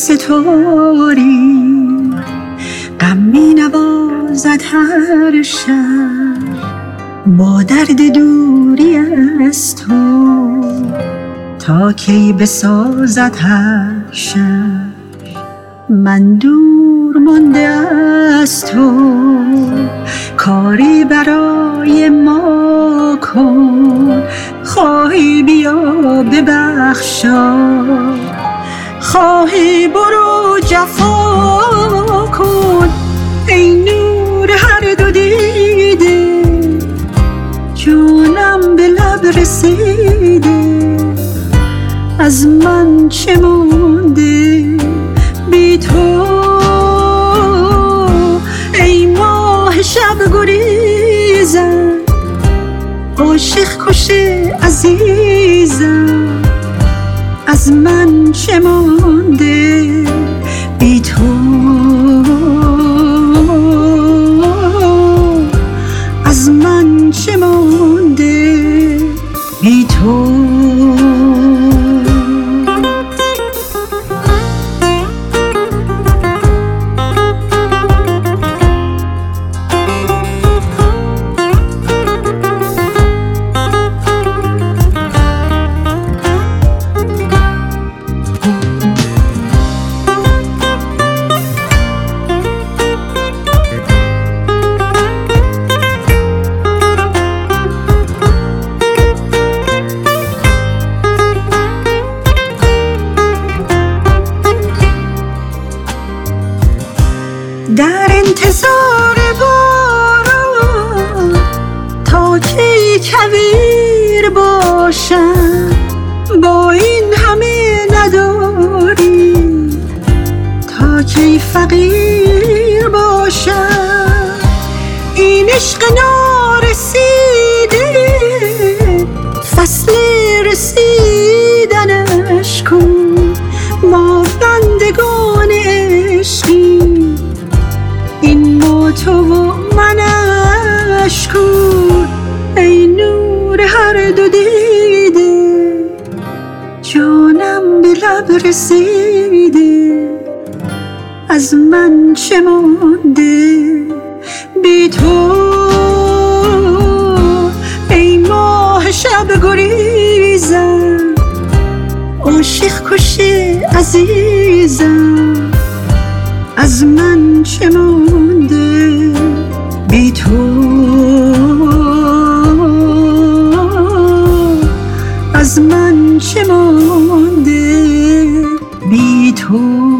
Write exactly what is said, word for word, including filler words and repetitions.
ستاری، غم می نوازد هر شب با درد دوری از تو، تا کی بسازد هر شب من دور مانده از تو. کاری برای ما کن، خواهی بیا ببخشا، خواهی برو جفا کن. ای نور هر دو دیده، جانم به لب رسیده، از من چه مونده بی تو. ای ماه شب گریزم، عاشق کشه عزیزم، از من چه مانده بی تو. از من چه مانده بی تو. در انتظار باران تا کی کویر باشم، با این همه نداری تا کی فقیر باشم. این عشق نارسیده فصل رسیدنش کن، ما بندگان عشقی، این ما تو و منش کن. ای نور هر دو دیده، جانم به لب رسیده، از من چه مانده بی تو. ای ماه شب گریزم، عاشق کشه عزیزم، از من چه مانده بی تو. از من چه مانده بی تو.